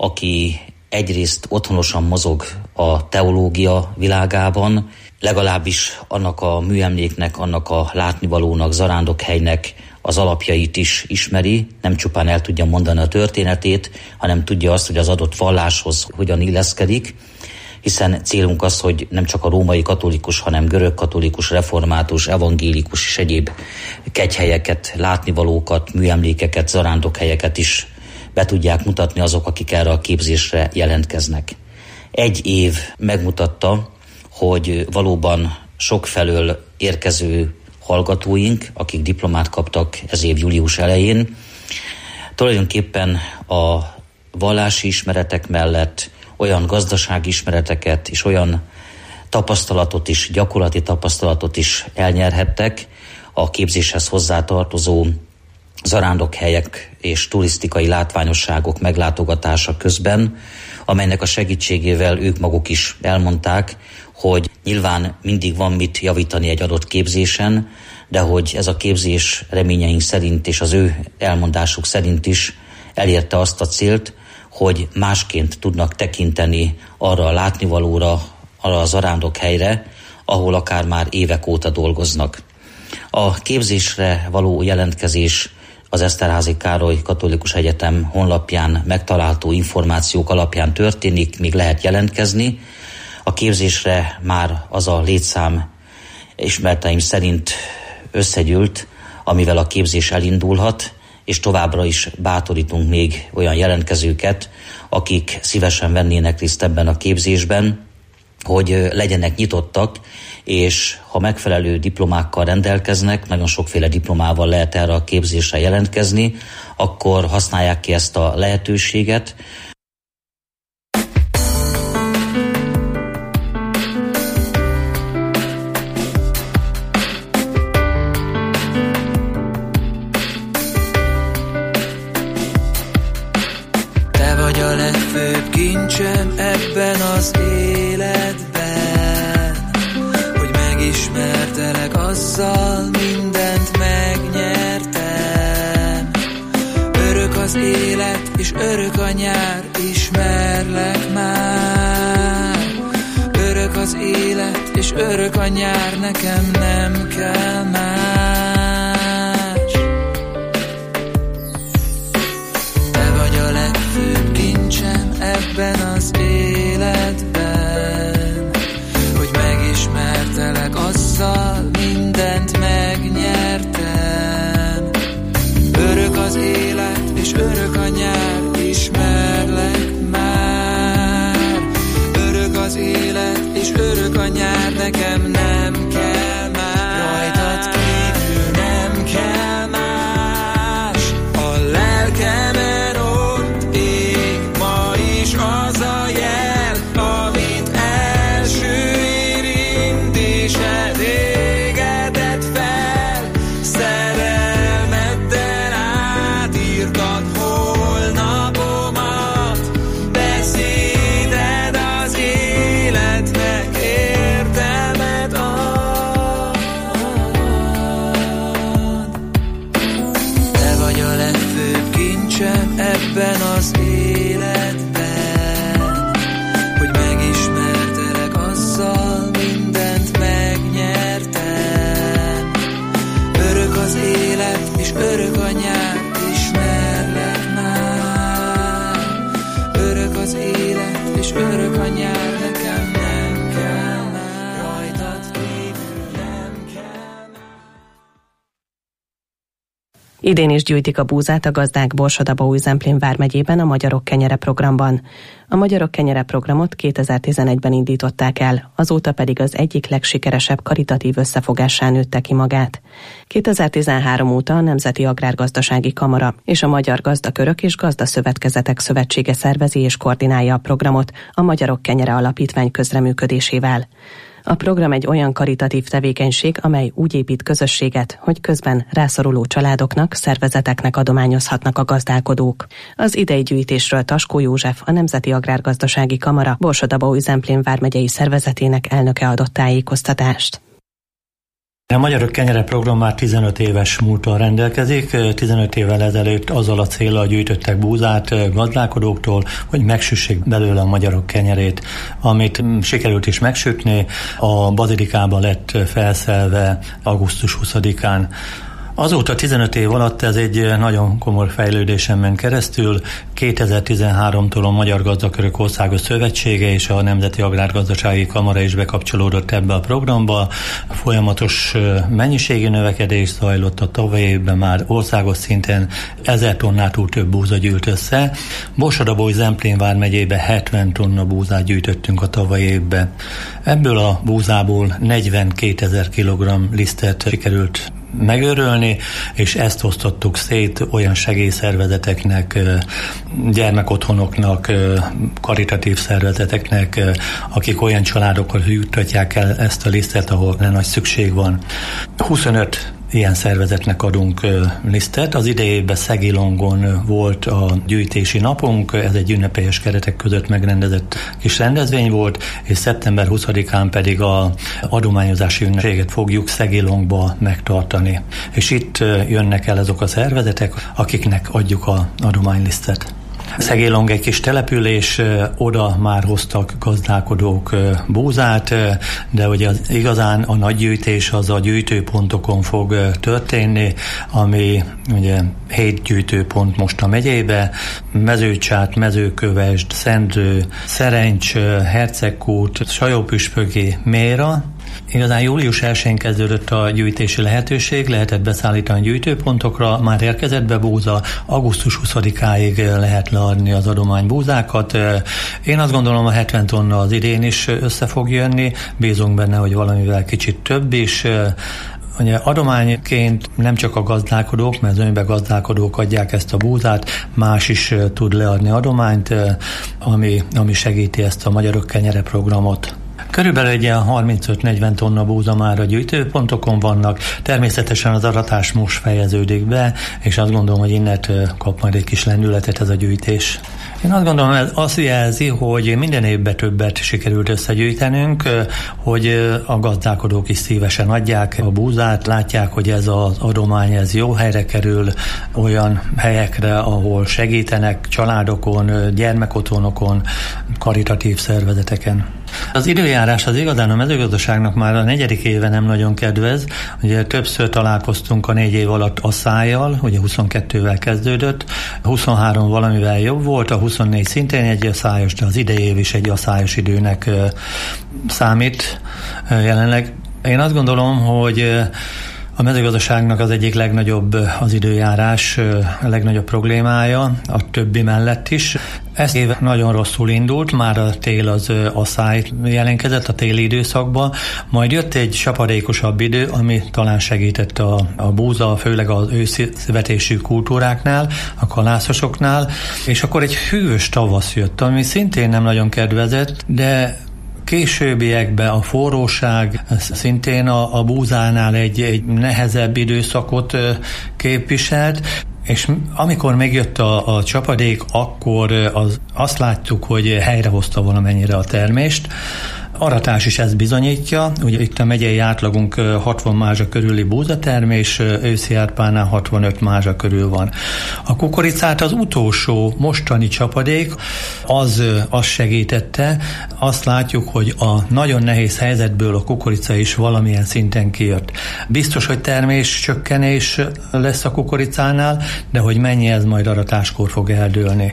aki egyrészt otthonosan mozog a teológia világában, legalábbis annak a műemléknek, annak a látnivalónak, zarándokhelynek az alapjait is ismeri, nem csupán el tudja mondani a történetét, hanem tudja azt, hogy az adott valláshoz hogyan illeszkedik, hiszen célunk az, hogy nem csak a római katolikus, hanem görög katolikus, református, evangélikus és egyéb kegyhelyeket, látnivalókat, műemlékeket, zarándokhelyeket is be tudják mutatni azok, akik erre a képzésre jelentkeznek. Egy év megmutatta, hogy valóban sokfelől érkező hallgatóink, akik diplomát kaptak ez év július elején, tulajdonképpen a vallási ismeretek mellett olyan gazdasági ismereteket és olyan tapasztalatot is, gyakorlati tapasztalatot is elnyerhettek a képzéshez hozzátartozó zarándokhelyek és turisztikai látványosságok meglátogatása közben, amelynek a segítségével ők maguk is elmondták, hogy nyilván mindig van mit javítani egy adott képzésen, de hogy ez a képzés reményeink szerint és az ő elmondásuk szerint is elérte azt a célt, hogy másként tudnak tekinteni arra a látnivalóra, arra a zarándokhelyre, ahol akár már évek óta dolgoznak. A képzésre való jelentkezés az Eszterházy Károly Katolikus Egyetem honlapján megtalálható információk alapján történik, még lehet jelentkezni. A képzésre már az a létszám ismereteim szerint összegyűlt, amivel a képzés elindulhat, és továbbra is bátorítunk még olyan jelentkezőket, akik szívesen vennének részt ebben a képzésben, hogy legyenek nyitottak, és ha megfelelő diplomákkal rendelkeznek, nagyon sokféle diplomával lehet erre a képzésre jelentkezni, akkor használják ki ezt a lehetőséget. Kincsem ebben az életben, hogy megismertelek, azzal mindent megnyertem. Örök az élet, és örök a nyár, ismerlek már. Örök az élet, és örök a nyár, nekem nem kell más. Te vagy a legfőbb kincsem ebben az életben, hogy megismertelek, azzal mindent megnyertem. Örök az élet, és örök a nyár, ismerlek már. Örök az élet, és örök a nyár, nekem nem kell más. Rajtad kívül nem kell más. A lelkemen ott ég ma is az a jel, amit első érintése égedett fel. Szerelmeddel átírtad holnapomat, beszéded az életnek értelmet ad. Te vagy a legfőbb kincsem ebben az életben, hogy megismertelek, azzal mindent megnyertem. Örök az élet, és örök a nyár, ismerlek már. Örök az élet, és örök a nyár, nekem nem kell már. Rajtad kívül nem kell már. Idén is gyűjtik a búzát a gazdák Borsod-Abaúj-Zemplén vármegyében a Magyarok Kenyere programban. A Magyarok Kenyere programot kétezer-tizenegyben indították el, azóta pedig az egyik legsikeresebb karitatív összefogássá nőtte ki magát. kétezer-tizenhárom óta a Nemzeti Agrárgazdasági Kamara és a Magyar Gazdakörök és Gazdaszövetkezetek Szövetsége szervezi és koordinálja a programot a Magyarok Kenyere Alapítvány közreműködésével. A program egy olyan karitatív tevékenység, amely úgy épít közösséget, hogy közben rászoruló családoknak, szervezeteknek adományozhatnak a gazdálkodók. Az idei gyűjtésről Taskó József, a Nemzeti Agrárgazdasági Kamara Borsod-Abaúj-Zemplén vármegyei szervezetének elnöke adott tájékoztatást. A Magyarok Kenyere program már tizenöt éves múlttal rendelkezik. tizenöt évvel ezelőtt azzal a céllal gyűjtöttek búzát gazdálkodóktól, hogy megsüssék belőle a magyarok kenyerét, amit sikerült is megsütni. A bazilikában lett felszelve augusztus huszadikán. Azóta tizenöt év alatt ez egy nagyon komoly fejlődésen ment keresztül. kétezer-tizenháromtól a Magyar Gazdakörök Országos Szövetsége és a Nemzeti Agrárgazdasági Kamara is bekapcsolódott ebbe a programba. Folyamatos mennyiségi növekedés zajlott, a tavalyi évben már országos szinten ezer tonnától több búza gyűlt össze. Borsod-Abaúj-Zemplén vármegyében hetven tonna búzát gyűjtöttünk a tavalyi évben. Ebből a búzából negyvenkétezer kilogramm lisztet sikerült megörölni, és ezt osztottuk szét olyan segélyszervezeteknek, gyermekotthonoknak, karitatív szervezeteknek, akik olyan családokkal juttatják el ezt a lisztet, ahol nagy szükség van. huszonöt ilyen szervezetnek adunk lisztet. Az idejében Szegilongon volt a gyűjtési napunk, ez egy ünnepélyes keretek között megrendezett kis rendezvény volt, és szeptember huszadikán pedig a adományozási ünnepséget fogjuk Szegilongba megtartani. És itt jönnek el azok a szervezetek, akiknek adjuk a adománylisztet. Szegélong egy kis település, oda már hoztak gazdálkodók búzát, de ugye az, igazán a nagy gyűjtés az a gyűjtőpontokon fog történni, ami ugye hét gyűjtőpont most a megyébe, Mezőcsát, Mezőkövesd, Szendő, Szerencs, Hercegkút, Sajó-Püspöki, Méra, Igazán július elsején kezdődött a gyűjtési lehetőség, lehetett beszállítani gyűjtőpontokra, már érkezett be búza, augusztus huszadikáig lehet leadni az adománybúzákat. Én azt gondolom, a hetven tonna az idén is össze fog jönni, bízunk benne, hogy valamivel kicsit több is. Ugye adományként nem csak a gazdálkodók, mert az önbe gazdálkodók adják ezt a búzát, más is tud leadni adományt, ami, ami segíti ezt a Magyarok Kenyere programot. Körülbelül egy ilyen harmincöt-negyven tonna búza már a gyűjtőpontokon vannak, természetesen az aratás most fejeződik be, és azt gondolom, hogy innent kap majd egy kis lendületet ez a gyűjtés. Én azt gondolom, ez azt jelzi, hogy minden évben többet sikerült összegyűjtenünk, hogy a gazdálkodók is szívesen adják a búzát, látják, hogy ez az adomány ez jó helyre kerül, olyan helyekre, ahol segítenek családokon, gyermekotthonokon, karitatív szervezeteken. Az időjárás az igazán a mezőgazdaságnak már a negyedik éve nem nagyon kedvez. Ugye többször találkoztunk a négy év alatt asszályjal, ugye huszonkettővel kezdődött, huszonhárom valamivel jobb volt, a huszonnégy szintén egy asszályos, de az idei év is egy asszályos időnek számít jelenleg. Én azt gondolom, hogy a mezőgazdaságnak az egyik legnagyobb az időjárás, a legnagyobb problémája, a többi mellett is. Ez év nagyon rosszul indult, már a tél az asszály jelentkezett a téli időszakban, majd jött egy sapadékosabb idő, ami talán segített a, a búza, főleg az őszvetésű kultúráknál, a kalászosoknál, és akkor egy hűvös tavasz jött, ami szintén nem nagyon kedvezett, de későbbiekben a forróság szintén a, a búzánál egy, egy nehezebb időszakot képviselt, és amikor megjött a, a csapadék, akkor az, azt láttuk, hogy helyrehozta valamennyire a termést. Aratás is ezt bizonyítja, ugye itt a megyei átlagunk hatvan mázsa körüli búzatermés, őszi árpánál hatvanöt mázsa körül van. A kukoricát az utolsó mostani csapadék az, az segítette, azt látjuk, hogy a nagyon nehéz helyzetből a kukorica is valamilyen szinten kijött. Biztos, hogy termés csökkenés lesz a kukoricánál, de hogy mennyi, ez majd aratáskor fog eldőlni.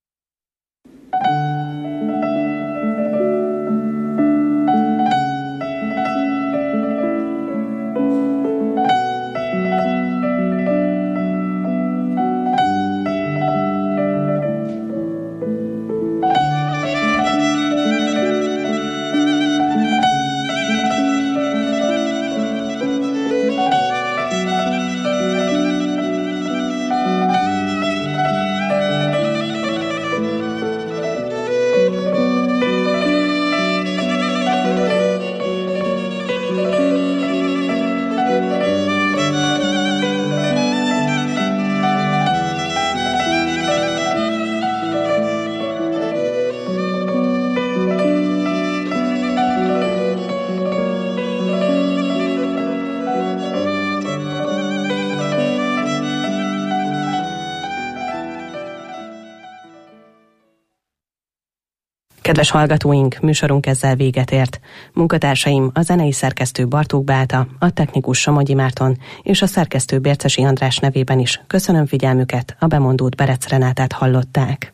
Kedves hallgatóink, műsorunk ezzel véget ért. Munkatársaim, a zenei szerkesztő Bartók Beáta, a technikus Somogyi Márton és a szerkesztő Bércesi András nevében is köszönöm figyelmüket, a bemondót Berec Renátát hallották.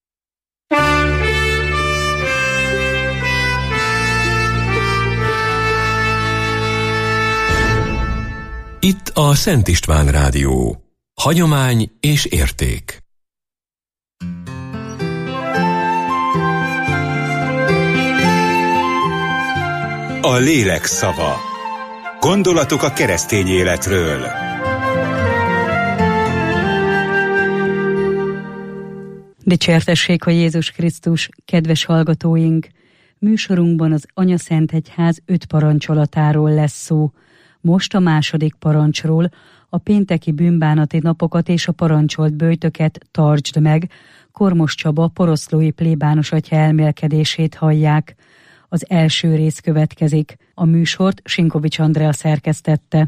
Itt a Szent István Rádió. Hagyomány és érték. A lélek szava. Gondolatok a keresztény életről. Dicsértessék a Jézus Krisztus, kedves hallgatóink! Műsorunkban az Anyaszentegyház öt parancsolatáról lesz szó. Most a második parancsról, a pénteki bűnbánati napokat és a parancsolt böjtöket tartsd meg. Kormos Csaba poroszlói plébános atya elmélkedését hallják. Az első rész következik. A műsort Sinkovics Andrea szerkesztette.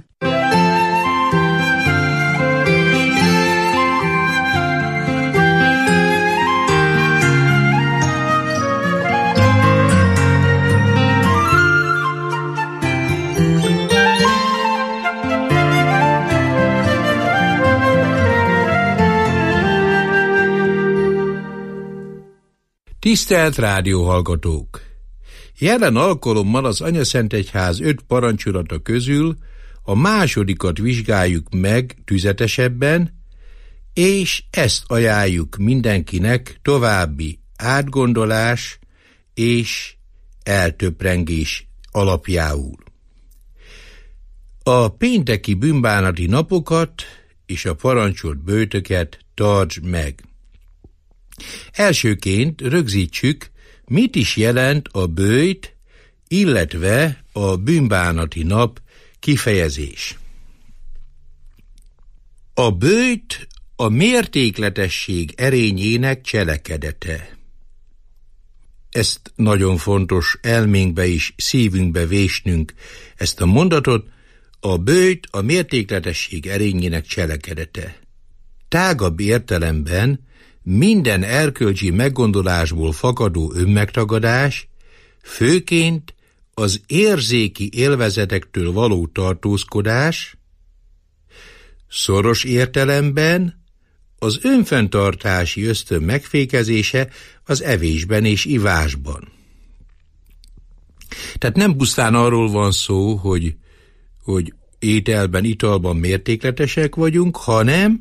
Tisztelt rádióhallgatók! Jelen alkalommal az Anyaszentegyház öt parancsolata közül a másodikat vizsgáljuk meg tüzetesebben, és ezt ajánljuk mindenkinek további átgondolás és eltöprengés alapjául. A pénteki bűnbánati napokat és a parancsolt böjtöket tartsd meg. Elsőként rögzítsük, mit is jelent a böjt, illetve a bűnbánati nap kifejezés. A böjt a mértékletesség erényének cselekedete. Ezt nagyon fontos elménkbe és szívünkbe vésnünk, ezt a mondatot, a böjt a mértékletesség erényének cselekedete. Tágabb értelemben minden erkölcsi meggondolásból fakadó önmegtagadás, főként az érzéki élvezetektől való tartózkodás, szoros értelemben az önfenntartási ösztön megfékezése az evésben és ivásban. Tehát nem pusztán arról van szó, hogy, hogy ételben, italban mértékletesek vagyunk, hanem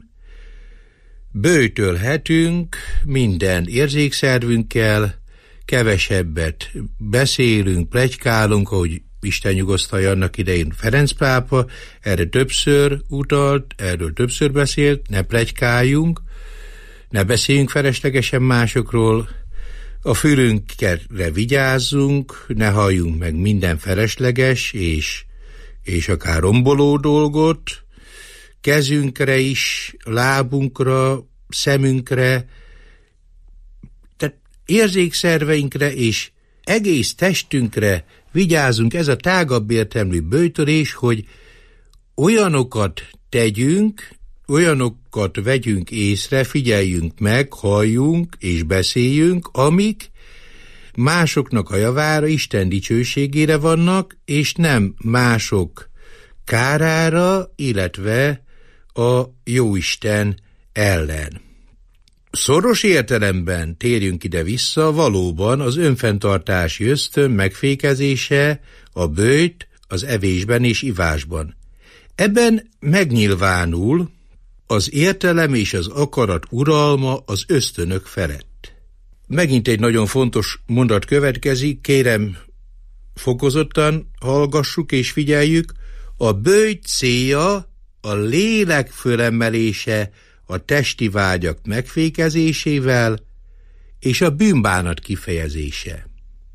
böjtölhetünk minden érzékszervünkkel, kevesebbet beszélünk, pletykálunk, ahogy Isten nyugosztalja annak idején Ferenc pápa, erre többször utalt, erről többször beszélt, ne pletykáljunk, ne beszéljünk feleslegesen másokról, a fülünkre vigyázzunk, ne halljunk meg minden felesleges és, és akár romboló dolgot, kezünkre is, lábunkra, szemünkre, tehát érzékszerveinkre és egész testünkre vigyázzunk, ez a tágabb értelmű böjtölés, hogy olyanokat tegyünk, olyanokat vegyünk észre, figyeljünk meg, halljunk és beszéljünk, amik másoknak a javára, Isten dicsőségére vannak, és nem mások kárára, illetve a Jóisten ellen. Szoros értelemben térjünk ide vissza, valóban az önfenntartási ösztön megfékezése, a böjt az evésben és ivásban. Ebben megnyilvánul az értelem és az akarat uralma az ösztönök felett. Megint egy nagyon fontos mondat következik, kérem fokozottan hallgassuk és figyeljük, a böjt célja a lélek fölemelése a testi vágyak megfékezésével és a bűnbánat kifejezése.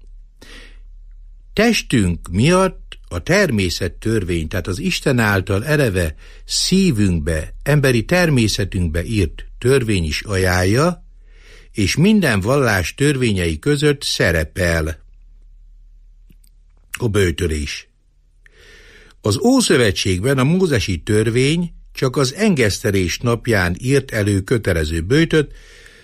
Testünk miatt a természet törvény, tehát az Isten által eleve szívünkbe, emberi természetünkbe írt törvény is ajánlja, és minden vallás törvényei között szerepel a böjtölés. Az Ószövetségben a mózesi törvény csak az engesztelés napján írt elő kötelező böjtöt,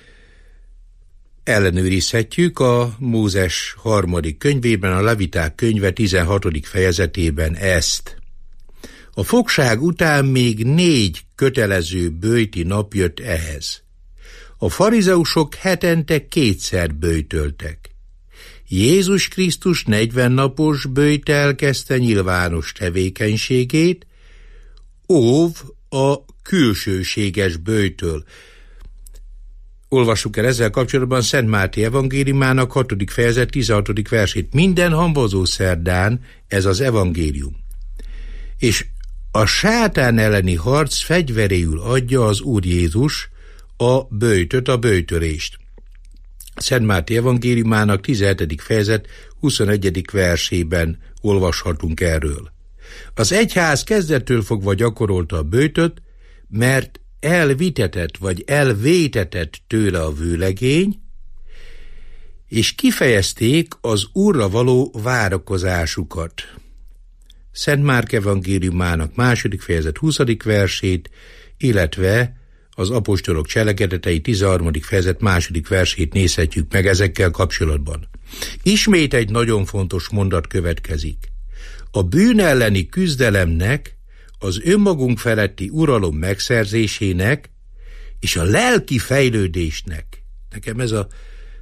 ellenőrizhetjük a Mózes harmadik könyvében, a Leviták könyve tizenhatodik fejezetében ezt. A fogság után még négy kötelező böjti nap jött ehhez. A farizeusok hetente kétszer böjtöltek. Jézus Krisztus negyven napos böjttel kezdte nyilvános tevékenységét, óv a külsőséges böjtől. Olvassuk el ezzel kapcsolatban Szent Máté evangéliumának hatodik fejezet tizenhatodik versét. Minden hambazó szerdán ez az evangélium. És a sátán elleni harc fegyveréül adja az Úr Jézus a böjtöt, a böjtölést. Szent Máté evangéliumának tizenhetedik fejezet huszonegyedik versében olvashatunk erről. Az egyház kezdettől fogva gyakorolta a böjtöt, mert elvitetett vagy elvétetett tőle a vőlegény, és kifejezték az Úrra való várakozásukat. Szent Márk evangéliumának második fejezet huszadik versét, illetve az apostolok cselekedetei tizenharmadik fejezet második versét nézhetjük meg ezekkel kapcsolatban. Ismét egy nagyon fontos mondat következik. A bűn elleni küzdelemnek, az önmagunk feletti uralom megszerzésének és a lelki fejlődésnek. Nekem ez a,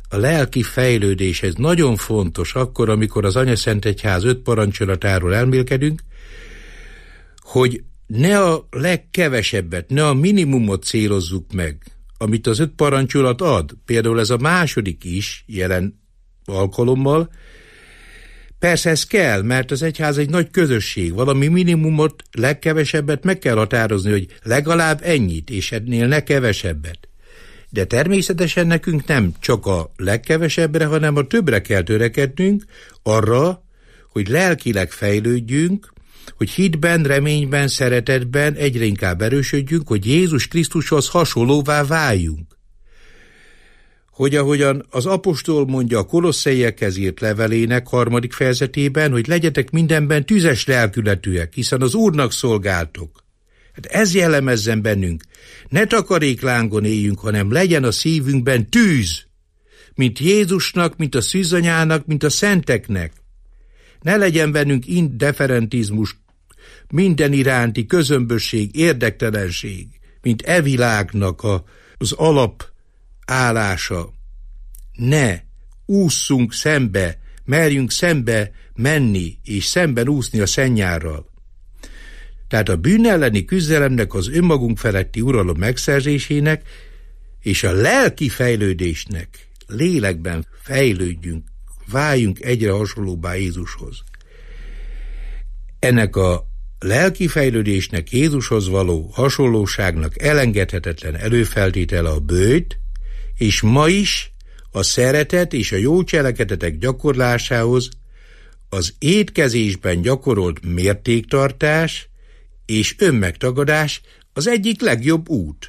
a lelki fejlődés, ez nagyon fontos akkor, amikor az Anyaszentegyház öt parancsolatáról elmélkedünk, hogy ne a legkevesebbet, ne a minimumot célozzuk meg, amit az öt parancsolat ad. Például ez a második is jelen alkalommal. Persze ez kell, mert az egyház egy nagy közösség, valami minimumot, legkevesebbet meg kell határozni, hogy legalább ennyit, és ennél ne kevesebbet. De természetesen nekünk nem csak a legkevesebbre, hanem a többre kell törekednünk, arra, hogy lelkileg fejlődjünk, hogy hitben, reményben, szeretetben egyre inkább erősödjünk, hogy Jézus Krisztushoz hasonlóvá váljunk. Hogy ahogyan az apostol mondja a Kolosszeiekhez írt levelének harmadik fejezetében, hogy legyetek mindenben tüzes lelkületűek, hiszen az Úrnak szolgáltok. Hát ez jellemezzen bennünk. Ne takaréklángon éljünk, hanem legyen a szívünkben tűz, mint Jézusnak, mint a szűzanyának, mint a szenteknek. Ne legyen bennünk indifferentizmus, minden iránti közömbösség, érdektelenség, mint e világnak a, az alapállása. Ne ússzunk szembe, merjünk szembe menni, és szemben úszni a szennyárral. Tehát a bűn elleni küzdelemnek, az önmagunk feletti uralom megszerzésének és a lelki fejlődésnek, lélekben fejlődjünk, váljunk egyre hasonlóbbá Jézushoz. Ennek a lelki fejlődésnek, Jézushoz való hasonlóságnak elengedhetetlen előfeltétele a bőjt, és ma is a szeretet és a jó cselekedetek gyakorlásához az étkezésben gyakorolt mértéktartás és önmegtagadás az egyik legjobb út.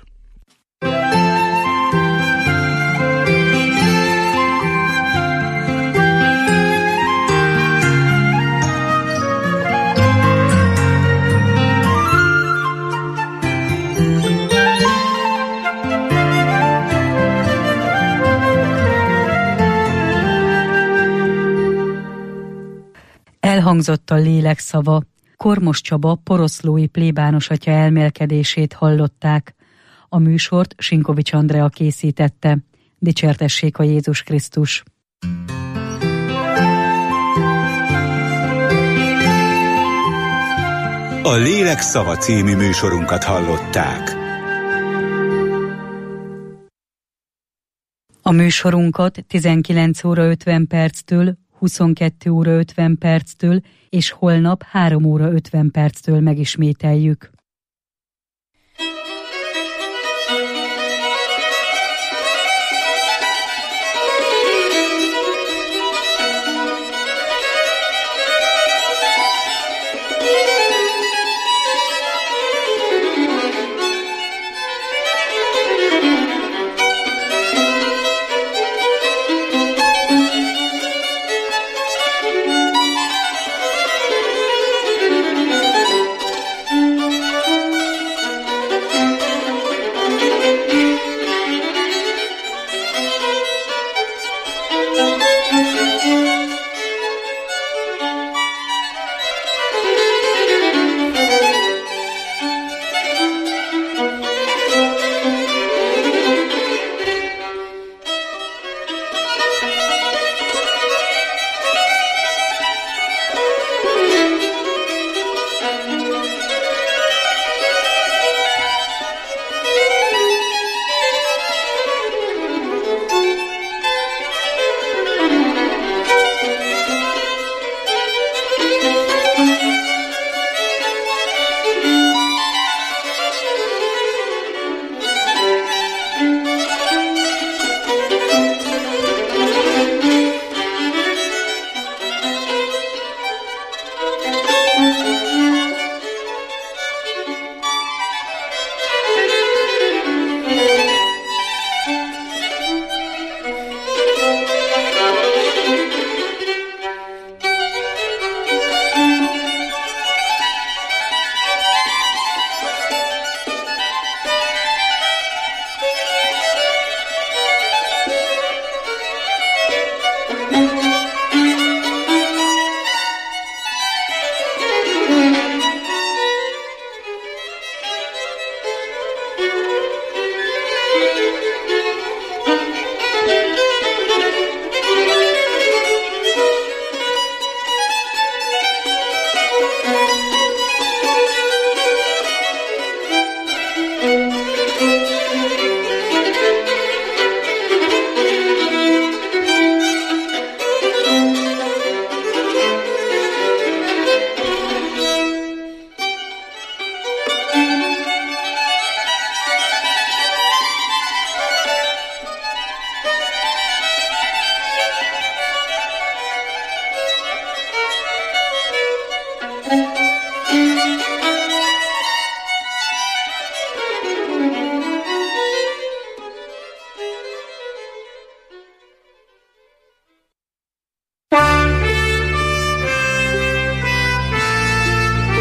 Elhangzott a lélek szava. Kormos Csaba poroszlói plébános atya elmélkedését hallották. A műsort Sinkovics Andrea készítette. Dicsértessék a Jézus Krisztus! A Lélek szava című műsorunkat hallották. A műsorunkat tizenkilenc óra ötven perctől, huszonkettő óra ötven perctől és holnap három óra ötven perctől megismételjük.